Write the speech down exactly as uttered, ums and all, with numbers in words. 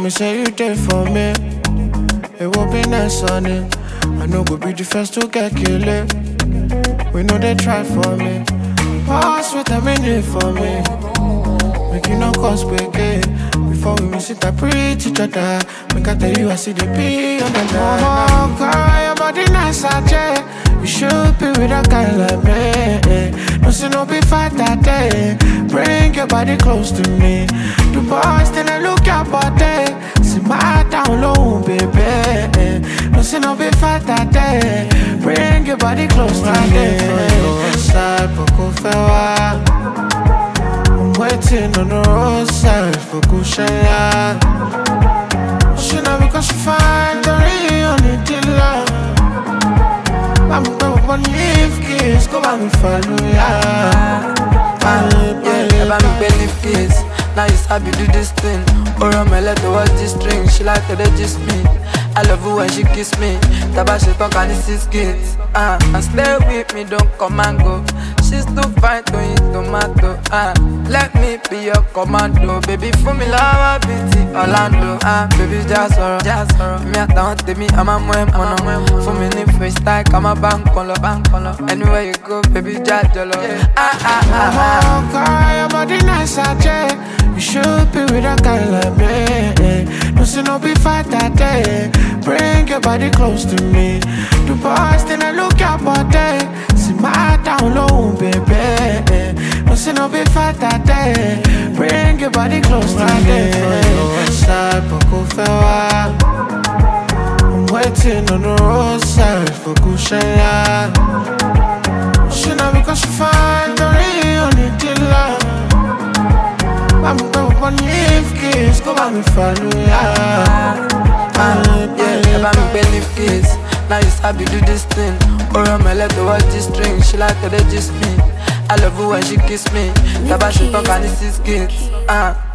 me say you there for me. It will be nice on it. I know go be the first to get killed. We know they try for me. Pass with a minute for me. Make you no cause break it. Before we miss it, I preach each other. Make I tell you I see the P on the line. Oh, girl, your body nice, I check. You should be with a guy like me. No see no be fight that day. Bring your body close to me. The boys then I look your body. See my down low, baby. No see no be fight that day. Bring your body close to me. For side, poco fewa. I'm waiting on the roadside for Kushaya. She know because she find the real need to love. I'm going to leave kiss, go back and follow ya. Yeah, ever me believe kiss. Now you sabi do this thing. Or I'm let her watch this string. She like to just me. I love her when she kiss me. Taba she talk and this is kids. Ah, uh, and stay with me, don't come and go. She's too fine to eat tomato. Ah, uh, let me be your commando. Baby, for me love beauty Orlando. Ah, uh, baby, just sorrow, just sorrow. Me I don't tell me I'm a moe mono. For me need freestyle, come a bank color, bank color. Anywhere you go, baby, just jollo. Ah ah ah ah. Oh, girl, your body nice, I check. You should be with a guy like me. No see no be fight that day. Bring your body close to me. The boys then I look your body. See my down low, baby. No see no be fight that day. Bring your body close to me. For side, poco fewa. I'm waiting on the roadside for Kushaya. She know because she find the real need to love. I'm going to leave kiss, go back and follow ya. Uh, yeah, ever me believe kiss. Now you sabi do this thing. Or I'm let her watch this string. She like to just me. I love her when she kiss me. Taba she talk and this is kids. Uh.